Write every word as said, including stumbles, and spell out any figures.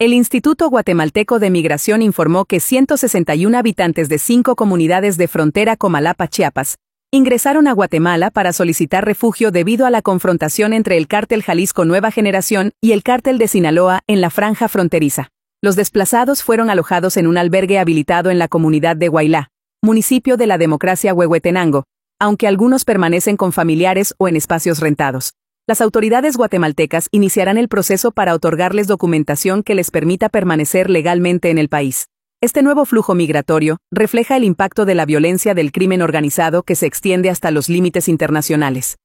El Instituto Guatemalteco de Migración informó que ciento sesenta y uno habitantes de cinco comunidades de frontera Comalapa, Chiapas, ingresaron a Guatemala para solicitar refugio debido a la confrontación entre el Cártel Jalisco Nueva Generación y el Cártel de Sinaloa en la franja fronteriza. Los desplazados fueron alojados en un albergue habilitado en la comunidad de Huaylá, municipio de la democracia Huehuetenango, aunque algunos permanecen con familiares o en espacios rentados. Las autoridades guatemaltecas iniciarán el proceso para otorgarles documentación que les permita permanecer legalmente en el país. Este nuevo flujo migratorio refleja el impacto de la violencia del crimen organizado que se extiende hasta los límites internacionales.